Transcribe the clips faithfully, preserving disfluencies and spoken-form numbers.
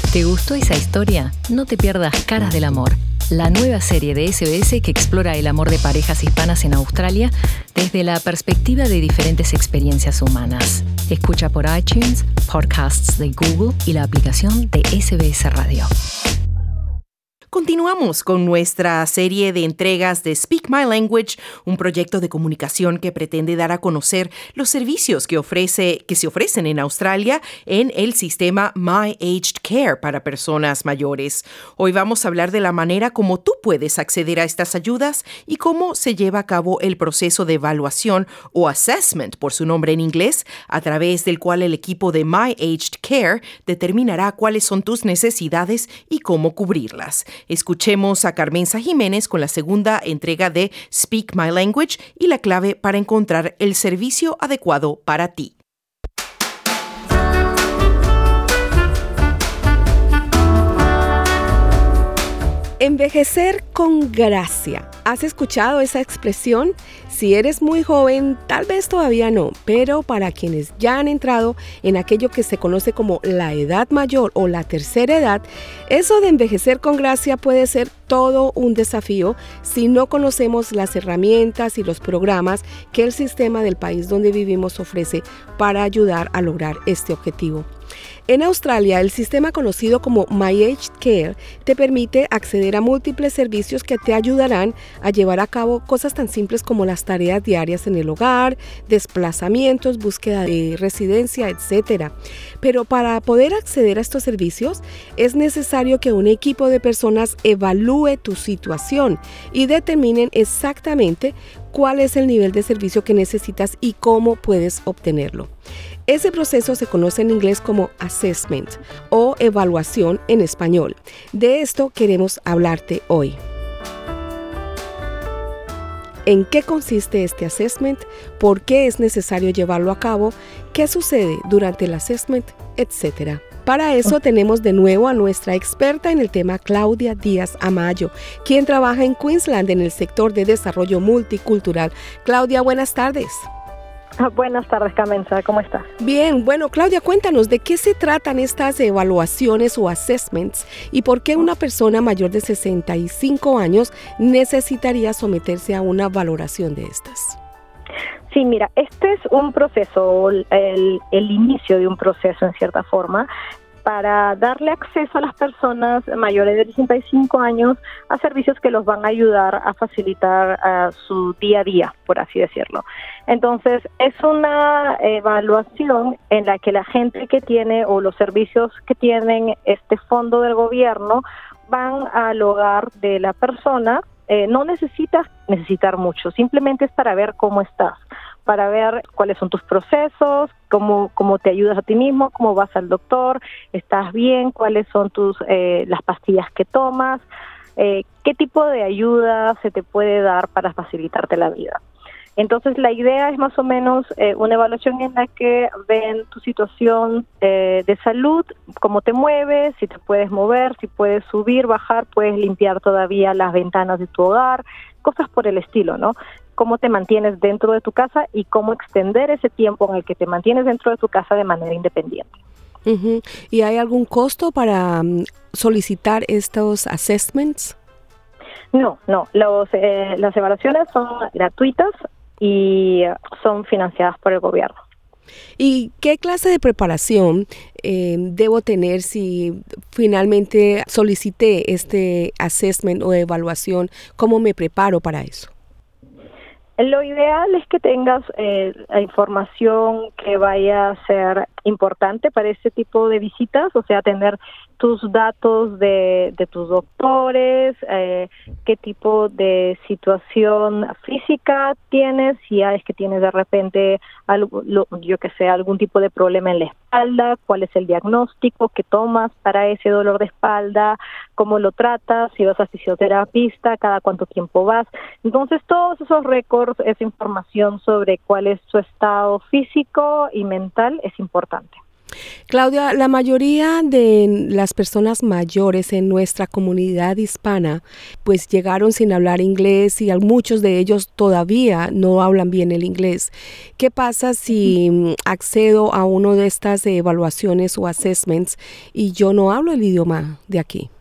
¿Te gustó esa historia? No te pierdas Caras del Amor, la nueva serie de S B S que explora el amor de parejas hispanas en Australia desde la perspectiva de diferentes experiencias humanas. Escucha por iTunes, podcasts de Google y la aplicación de S B S Radio. Continuamos con nuestra serie de entregas de Speak My Language, un proyecto de comunicación que pretende dar a conocer los servicios que ofrece, que se ofrecen en Australia en el sistema My Aged Care para personas mayores. Hoy vamos a hablar de la manera como tú puedes acceder a estas ayudas y cómo se lleva a cabo el proceso de evaluación o assessment, por su nombre en inglés, a través del cual el equipo de My Aged Care determinará cuáles son tus necesidades y cómo cubrirlas. Escuchemos a Carmenza Jiménez con la segunda entrega de Speak My Language y la clave para encontrar el servicio adecuado para ti. Envejecer con gracia. ¿Has escuchado esa expresión? Si eres muy joven, tal vez todavía no, pero para quienes ya han entrado en aquello que se conoce como la edad mayor o la tercera edad, eso de envejecer con gracia puede ser todo un desafío si no conocemos las herramientas y los programas que el sistema del país donde vivimos ofrece para ayudar a lograr este objetivo. En Australia, el sistema conocido como My Aged Care te permite acceder a múltiples servicios que te ayudarán a llevar a cabo cosas tan simples como las tareas diarias en el hogar, desplazamientos, búsqueda de residencia, etcétera. Pero para poder acceder a estos servicios, es necesario que un equipo de personas evalúe tu situación y determinen exactamente cuál es el nivel de servicio que necesitas y cómo puedes obtenerlo. Ese proceso se conoce en inglés como assessment o evaluación en español. De esto queremos hablarte hoy. ¿En qué consiste este assessment? ¿Por qué es necesario llevarlo a cabo? ¿Qué sucede durante el assessment? Etcétera. Para eso tenemos de nuevo a nuestra experta en el tema, Claudia Díaz Amayo, quien trabaja en Queensland en el sector de desarrollo multicultural. Claudia, buenas tardes. Buenas tardes, Carmenza. ¿Cómo estás? Bien. Bueno, Claudia, cuéntanos de qué se tratan estas evaluaciones o assessments y por qué una persona mayor de sesenta y cinco años necesitaría someterse a una valoración de estas. Sí, mira, este es un proceso, el, el inicio de un proceso en cierta forma, para darle acceso a las personas mayores de sesenta y cinco años a servicios que los van a ayudar a facilitar uh, su día a día, por así decirlo. Entonces, es una evaluación en la que la gente que tiene o los servicios que tienen este fondo del gobierno van al hogar de la persona. Eh, no necesitas necesitar mucho, simplemente es para ver cómo estás, para ver cuáles son tus procesos, cómo, cómo te ayudas a ti mismo, cómo vas al doctor, estás bien, cuáles son tus eh, las pastillas que tomas, eh, qué tipo de ayuda se te puede dar para facilitarte la vida. Entonces, la idea es más o menos eh, una evaluación en la que ven tu situación eh, de salud, cómo te mueves, si te puedes mover, si puedes subir, bajar, puedes limpiar todavía las ventanas de tu hogar, cosas por el estilo, ¿no? Cómo te mantienes dentro de tu casa y cómo extender ese tiempo en el que te mantienes dentro de tu casa de manera independiente. Uh-huh. ¿Y hay algún costo para um, solicitar estos assessments? No, no. Los, eh, las evaluaciones son gratuitas y son financiadas por el gobierno. ¿Y qué clase de preparación eh, debo tener si finalmente solicité este assessment o evaluación? ¿Cómo me preparo para eso? Lo ideal es que tengas eh, la información que vaya a ser importante para este tipo de visitas, o sea, tener tus datos de, de tus doctores, eh, qué tipo de situación física tienes, si es que tienes de repente, algo, lo, yo que sé, algún tipo de problema en la espalda, cuál es el diagnóstico que tomas para ese dolor de espalda, cómo lo tratas, si vas a fisioterapista, cada cuánto tiempo vas. Entonces, todos esos récords, esa información sobre cuál es su estado físico y mental es importante. Claudia, la mayoría de las personas mayores en nuestra comunidad hispana pues llegaron sin hablar inglés y muchos de ellos todavía no hablan bien el inglés. ¿Qué pasa si accedo a una de estas evaluaciones o assessments y yo no hablo el idioma de aquí?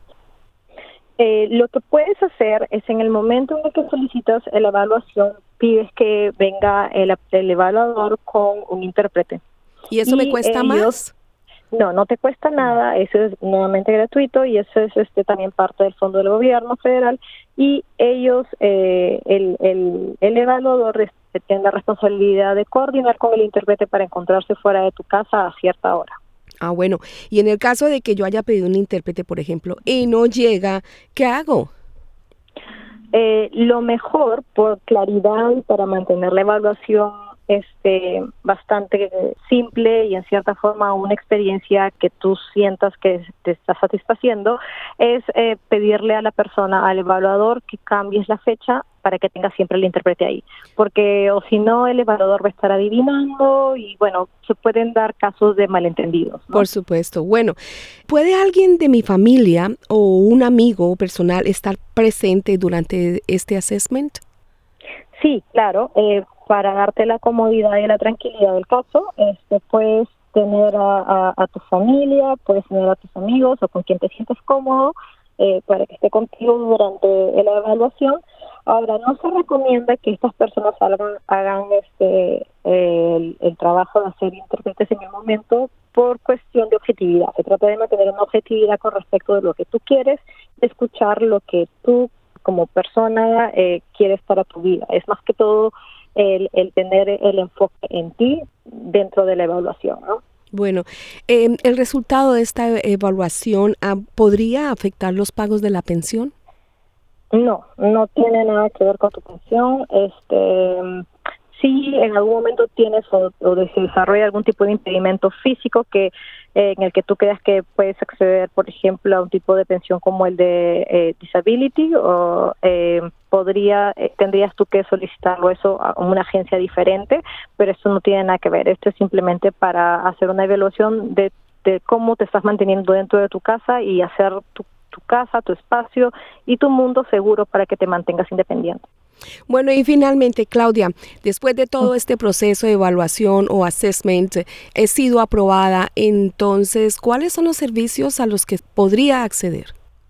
Eh, lo que puedes hacer es en el momento en el que solicitas la evaluación, pides que venga el, el evaluador con un intérprete. ¿Y eso y me cuesta ellos, más? No, no te cuesta nada, eso es nuevamente gratuito y eso es este también parte del fondo del gobierno federal y ellos, eh, el, el, el evaluador tiene la responsabilidad de coordinar con el intérprete para encontrarse fuera de tu casa a cierta hora. Ah, bueno, y en el caso de que yo haya pedido un intérprete, por ejemplo, y no llega, ¿qué hago? Eh, lo mejor, por claridad, para mantener la evaluación este bastante simple y en cierta forma una experiencia que tú sientas que te está satisfaciendo, es eh, pedirle a la persona, al evaluador, que cambies la fecha para que tenga siempre el intérprete ahí, porque o si no el evaluador va a estar adivinando y bueno, se pueden dar casos de malentendidos, ¿no? Por supuesto. Bueno, ¿puede alguien de mi familia o un amigo personal estar presente durante este assessment? Sí, claro, eh, para darte la comodidad y la tranquilidad del caso, este, puedes tener a, a, a tu familia, puedes tener a tus amigos o con quien te sientes cómodo eh, para que esté contigo durante la evaluación. Ahora, no se recomienda que estas personas hagan, hagan este el, el trabajo de hacer intérpretes en el momento por cuestión de objetividad. Se trata de mantener una objetividad con respecto de lo que tú quieres, de escuchar lo que tú como persona eh, quieres para tu vida. Es más que todo el, el tener el enfoque en ti dentro de la evaluación, ¿no? Bueno, eh, ¿el resultado de esta evaluación ah, podría afectar los pagos de la pensión? No, no tiene nada que ver con tu pensión. Este, si en algún momento tienes o, o se desarrolla algún tipo de impedimento físico que eh, en el que tú creas que puedes acceder, por ejemplo, a un tipo de pensión como el de eh, disability, o eh, podría eh, tendrías tú que solicitarlo eso a una agencia diferente, pero esto no tiene nada que ver. Esto es simplemente para hacer una evaluación de, de cómo te estás manteniendo dentro de tu casa y hacer tu tu casa, tu espacio y tu mundo seguro para que te mantengas independiente. Bueno, y finalmente, Claudia, después de todo este proceso de evaluación o assessment, he sido aprobada, entonces, ¿cuáles son los servicios a los que podría acceder?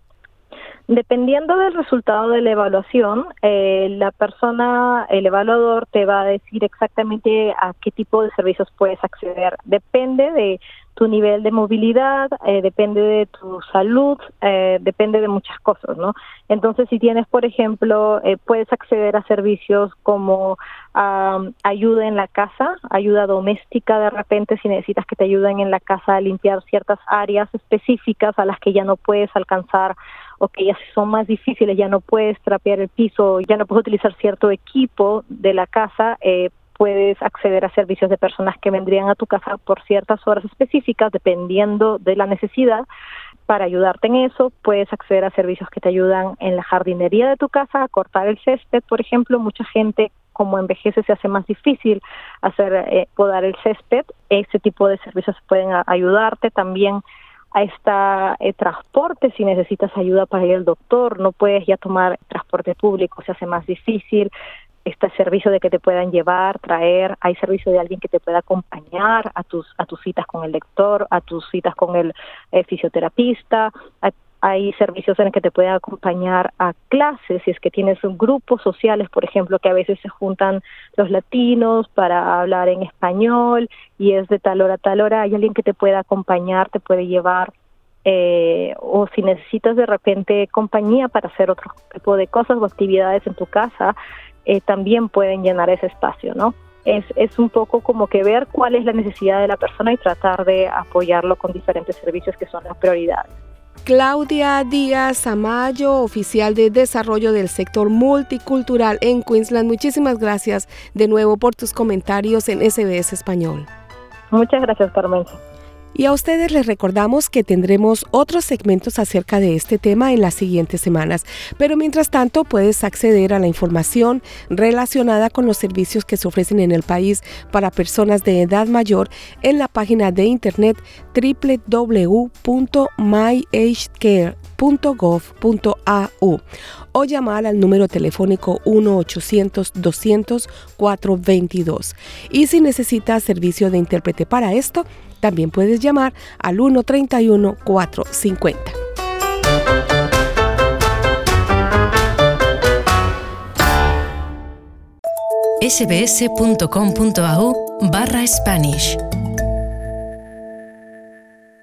Dependiendo del resultado de la evaluación, eh, la persona, el evaluador, te va a decir exactamente a qué tipo de servicios puedes acceder. Depende de tu nivel de movilidad, eh, depende de tu salud, eh, depende de muchas cosas, ¿no? Entonces, si tienes, por ejemplo, eh, puedes acceder a servicios como um, ayuda en la casa, ayuda doméstica de repente, si necesitas que te ayuden en la casa a limpiar ciertas áreas específicas a las que ya no puedes alcanzar o que ya son más difíciles, ya no puedes trapear el piso, ya no puedes utilizar cierto equipo de la casa, eh, puedes acceder a servicios de personas que vendrían a tu casa por ciertas horas específicas, dependiendo de la necesidad, para ayudarte en eso. Puedes acceder a servicios que te ayudan en la jardinería de tu casa, a cortar el césped, por ejemplo. Mucha gente, como envejece, se hace más difícil hacer eh, podar el césped. Ese tipo de servicios pueden a- ayudarte también. A esta eh, transporte, si necesitas ayuda para ir al doctor, no puedes ya tomar transporte público, se hace más difícil. Está servicio de que te puedan llevar, traer, hay servicio de alguien que te pueda acompañar a tus a tus citas con el doctor, a tus citas con el eh, fisioterapista, hay, hay servicios en los que te pueden acompañar a clases, si es que tienes grupos sociales, por ejemplo, que a veces se juntan los latinos para hablar en español y es de tal hora a tal hora, hay alguien que te pueda acompañar, te puede llevar. Eh, o si necesitas de repente compañía para hacer otro tipo de cosas o actividades en tu casa, eh, también pueden llenar ese espacio, ¿no? Es, es un poco como que ver cuál es la necesidad de la persona y tratar de apoyarlo con diferentes servicios que son las prioridades. Claudia Díaz Amayo, oficial de desarrollo del sector multicultural en Queensland, muchísimas gracias de nuevo por tus comentarios en S B S Español. Muchas gracias, Carmen. Y a ustedes les recordamos que tendremos otros segmentos acerca de este tema en las siguientes semanas. Pero mientras tanto, puedes acceder a la información relacionada con los servicios que se ofrecen en el país para personas de edad mayor en la página de internet doble u doble u doble u punto my age care punto gov punto a u o llamar al número telefónico uno ochocientos doscientos cuatrocientos veintidós. Y si necesitas servicio de intérprete para esto, también puedes llamar al uno treinta y uno cuatrocientos cincuenta. sbs punto com punto a u barra Spanish